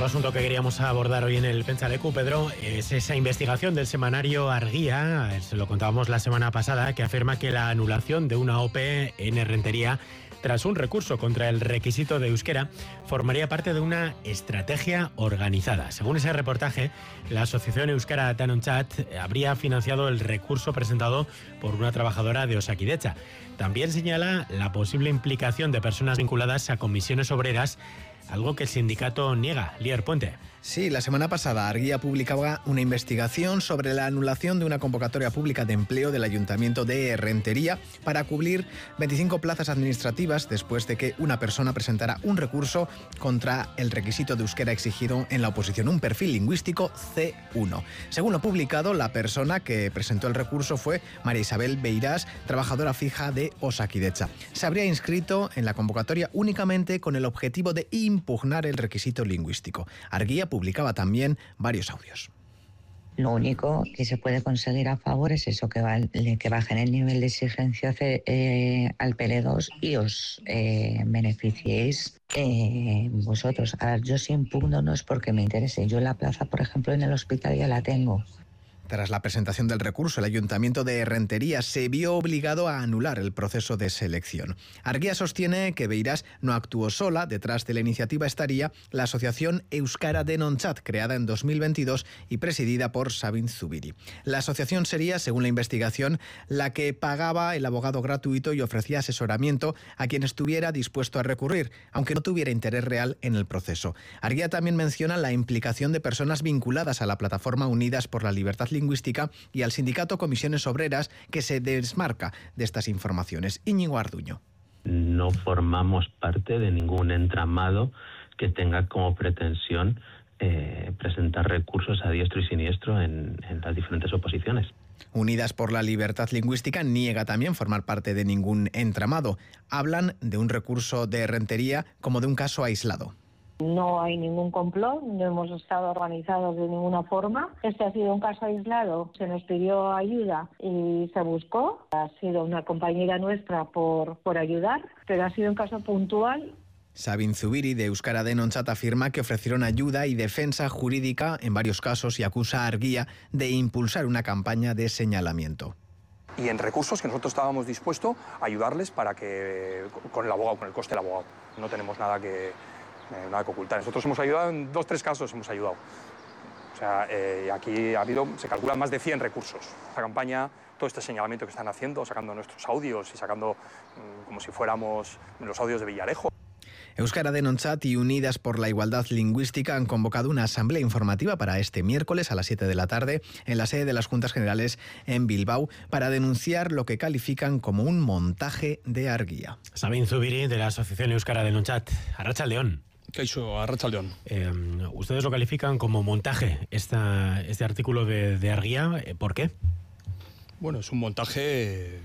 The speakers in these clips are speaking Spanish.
Otro asunto que queríamos abordar hoy en el Pentsaleku, Pedro, es esa investigación del semanario Argia, se lo contábamos la semana pasada, que afirma que la anulación de una OPE en Errentería tras un recurso contra el requisito de euskera formaría parte de una estrategia organizada. Según ese reportaje, la asociación Euskara Denontzat habría financiado el recurso presentado por una trabajadora de Osakidetza. También señala la posible implicación de personas vinculadas a comisiones obreras, algo que el sindicato niega. Lier Puente. Sí, la semana pasada Argia publicaba una investigación sobre la anulación de una convocatoria pública de empleo del Ayuntamiento de Errentería para cubrir 25 plazas administrativas después de que una persona presentara un recurso contra el requisito de euskera exigido en la oposición, un perfil lingüístico C1. Según lo publicado, la persona que presentó el recurso fue María Isabel Beirás, trabajadora fija de Osakidetza. Se habría inscrito en la convocatoria únicamente con el objetivo de impugnar el requisito lingüístico. Argia publicaba también varios audios. Lo único que se puede conseguir a favor es eso, que bajen el nivel de exigencia al PL2 y os beneficiéis vosotros. A ver, yo si impugno no es porque me interese. Yo la plaza, por ejemplo, en el hospital ya la tengo. Tras la presentación del recurso, el Ayuntamiento de Errentería se vio obligado a anular el proceso de selección. Argia sostiene que Beirás no actuó sola. Detrás de la iniciativa estaría la asociación Euskara Denontzat, creada en 2022 y presidida por Sabin Zubiri. La asociación sería, según la investigación, la que pagaba el abogado gratuito y ofrecía asesoramiento a quien estuviera dispuesto a recurrir, aunque no tuviera interés real en el proceso. Argia también menciona la implicación de personas vinculadas a la plataforma Unidas por la Libertad Lingüística y al sindicato Comisiones Obreras, que se desmarca de estas informaciones. Íñigo Arduño. No formamos parte de ningún entramado que tenga como pretensión presentar recursos a diestro y siniestro en las diferentes oposiciones. Unidas por la Libertad Lingüística niega también formar parte de ningún entramado. Hablan de un recurso de Errentería como de un caso aislado. No hay ningún complot, no hemos estado organizados de ninguna forma. Este ha sido un caso aislado, se nos pidió ayuda y se buscó. Ha sido una compañera nuestra por ayudar, pero ha sido un caso puntual. Sabin Zubiri, de Euskara Denontzat, afirma que ofrecieron ayuda y defensa jurídica en varios casos y acusa a Argia de impulsar una campaña de señalamiento. Y en recursos que nosotros estábamos dispuestos a ayudarles para que con el abogado, con el coste del abogado. No tenemos nada que ocultar. Nosotros hemos ayudado en 2 o 3 casos, hemos ayudado. O sea, aquí se calculan más de 100 recursos. Esta campaña, todo este señalamiento que están haciendo, sacando nuestros audios y sacando como si fuéramos los audios de Villarejo. Euskara Denontzat y Unidas por la Igualdad Lingüística han convocado una asamblea informativa para este miércoles a las 7 de la tarde en la sede de las Juntas Generales en Bilbao para denunciar lo que califican como un montaje de Argia. Sabin Zubiri, de la asociación Euskara Denontzat. Arratsaldeon. Kaixo, Arratsaldeon. Ustedes lo califican como montaje este artículo de Argia. ¿Por qué? Bueno, es un montaje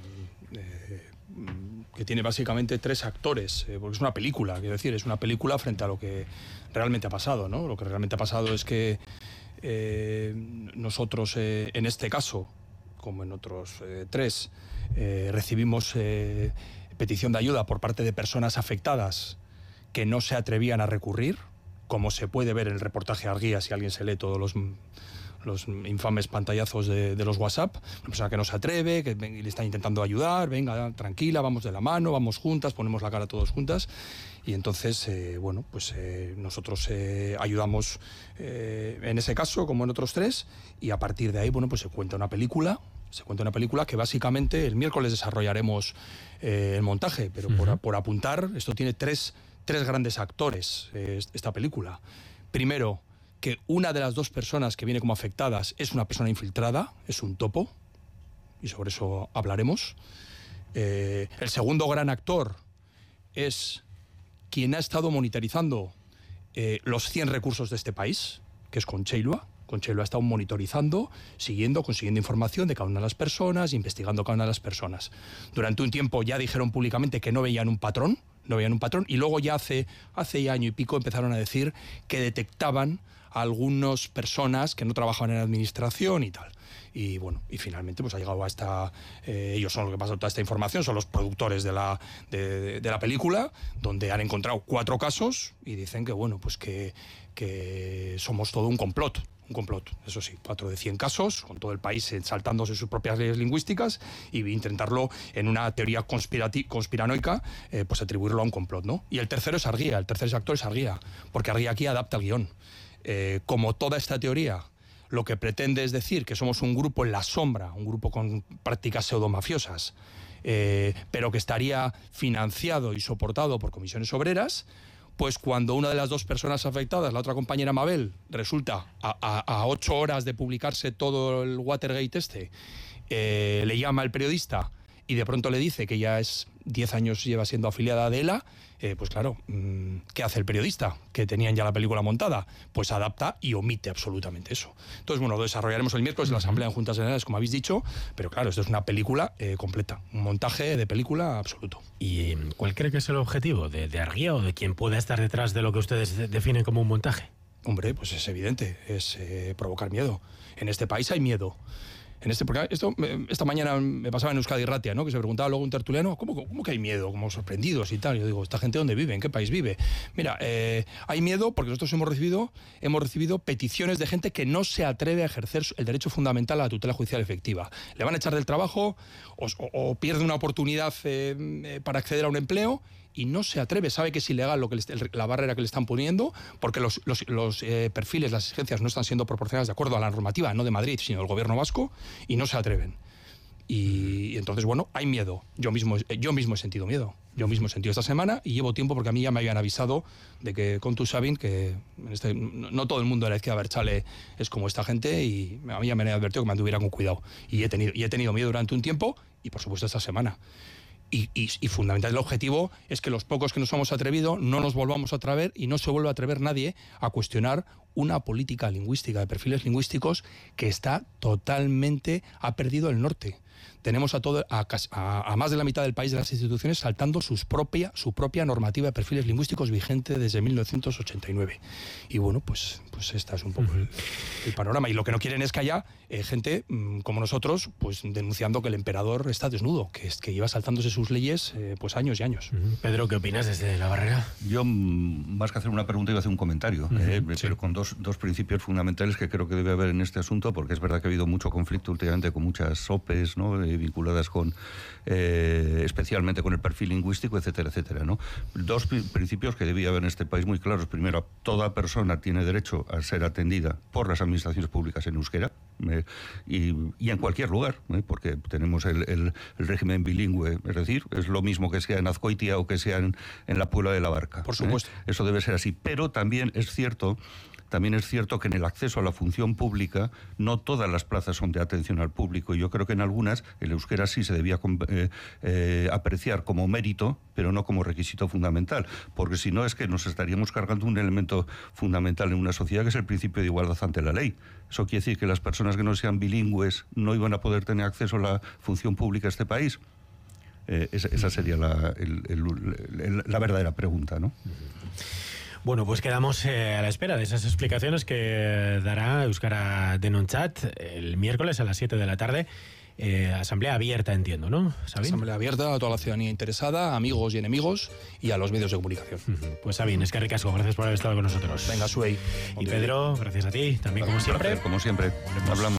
que tiene básicamente 3 actores, porque es una película, quiero decir, es una película frente a lo que realmente ha pasado, ¿no? Lo que realmente ha pasado es que nosotros, en este caso, como en otros 3, recibimos petición de ayuda por parte de personas afectadas que no se atrevían a recurrir, como se puede ver en el reportaje Argia, si alguien se lee todos los infames pantallazos de los WhatsApp. Una persona que no se atreve, que le está intentando ayudar, venga, tranquila, vamos de la mano, vamos juntas, ponemos la cara todos juntas. Y entonces, nosotros ayudamos en ese caso, como en otros 3, y a partir de ahí, se cuenta una película. Que básicamente el miércoles desarrollaremos el montaje, pero por apuntar, esto tiene tres grandes actores, esta película. Primero, que una de las 2 personas que viene como afectadas es una persona infiltrada, es un topo, y sobre eso hablaremos. El segundo gran actor es quien ha estado monitorizando los 100 recursos de este país, que es Concheilua. Concheilua ha estado monitorizando, consiguiendo información de cada una de las personas, investigando cada una de las personas. Durante un tiempo ya dijeron públicamente que no veían un patrón, y luego ya hace año y pico empezaron a decir que detectaban a algunas personas que no trabajaban en la administración y tal. Y bueno, y finalmente pues ha llegado a esta... ellos son los que pasan toda esta información, son los productores de la película, donde han encontrado 4 casos y dicen que bueno, pues que somos todo un complot, eso sí, 4 de 100 casos, con todo el país saltándose sus propias leyes lingüísticas y intentarlo en una teoría conspiranoica, pues atribuirlo a un complot, ¿no? Y el tercero es Arguía, el tercer actor es Arguía, porque Arguía aquí adapta el guión. Como toda esta teoría lo que pretende es decir que somos un grupo en la sombra, un grupo con prácticas pseudomafiosas, pero que estaría financiado y soportado por comisiones obreras, pues cuando una de las 2 personas afectadas, la otra compañera Mabel, resulta a 8 horas de publicarse todo el Watergate le llama al periodista y de pronto le dice que ya es 10 años lleva siendo afiliada de ELA, pues claro, ¿qué hace el periodista? Que tenían ya la película montada, pues adapta y omite absolutamente eso. Entonces, bueno, lo desarrollaremos el miércoles en la Asamblea en Juntas Generales, como habéis dicho, pero claro, esto es una película completa, un montaje de película absoluto. ¿Y cuál cree que es el objetivo de Arguía o de quien pueda estar detrás de lo que ustedes definen como un montaje? Hombre, pues es evidente, es provocar miedo. En este país hay miedo. Porque esta mañana me pasaba en Euskadi Ratia, ¿no? Que se preguntaba luego un tertuliano, ¿cómo que hay miedo? Como sorprendidos y tal. Yo digo, ¿esta gente dónde vive? ¿En qué país vive? Mira, hay miedo porque nosotros hemos recibido peticiones de gente que no se atreve a ejercer el derecho fundamental a la tutela judicial efectiva. Le van a echar del trabajo o pierde una oportunidad para acceder a un empleo y no se atreve, sabe que es ilegal la barrera que le están poniendo, porque los perfiles, las exigencias no están siendo proporcionadas de acuerdo a la normativa, no de Madrid, sino del gobierno vasco, y no se atreven. Y entonces, bueno, hay miedo. Yo mismo he sentido miedo. Yo mismo he sentido esta semana y llevo tiempo porque a mí ya me habían avisado de que con tu Sabin, que no todo el mundo de la izquierda Abertzale es como esta gente, y a mí ya me han advertido que me anduviera con cuidado. Y he tenido miedo durante un tiempo y, por supuesto, esta semana. Y fundamental, el objetivo es que los pocos que nos hemos atrevido no nos volvamos a atrever y no se vuelva a atrever nadie a cuestionar una política lingüística de perfiles lingüísticos que está totalmente, ha perdido el norte. Tenemos a más de la mitad del país de las instituciones saltando su propia normativa de perfiles lingüísticos vigente desde 1989. Y bueno, pues este es un poco el panorama. Y lo que no quieren es que haya gente como nosotros, pues denunciando que el emperador está desnudo, que lleva saltándose sus leyes pues años y años. Pedro, ¿qué opinas desde La Barrera? Yo, más que hacer una pregunta, iba a hacer un comentario, pero con dos principios fundamentales que creo que debe haber en este asunto, porque es verdad que ha habido mucho conflicto últimamente con muchas OPEs, ¿no? Vinculadas con especialmente con el perfil lingüístico, etcétera, etcétera, ¿no? 2 principios que debía haber en este país muy claros. Primero, toda persona tiene derecho a ser atendida por las administraciones públicas en euskera, y en cualquier lugar, porque tenemos el régimen bilingüe, es decir, es lo mismo que sea en Azkoitia o que sea en la Puebla de la Barca. Por supuesto. Eso debe ser así, pero también es cierto que en el acceso a la función pública no todas las plazas son de atención al público, y yo creo que en algunas el euskera sí se debía apreciar como mérito, pero no como requisito fundamental, porque si no es que nos estaríamos cargando un elemento fundamental en una sociedad, que es el principio de igualdad ante la ley. Eso quiere decir que las personas que no sean bilingües no iban a poder tener acceso a la función pública de este país. Esa sería la verdadera pregunta, ¿no? Bueno, pues quedamos a la espera de esas explicaciones que dará Euskara Denontzat el miércoles a las 7 de la tarde. Asamblea abierta, entiendo, ¿no, Sabin? Asamblea abierta a toda la ciudadanía interesada, amigos y enemigos, y a los medios de comunicación. Pues Sabin, es que ricasco, gracias por haber estado con nosotros. Venga, Suey. Y Pedro, gracias a ti, también como siempre. Como siempre, hablamos.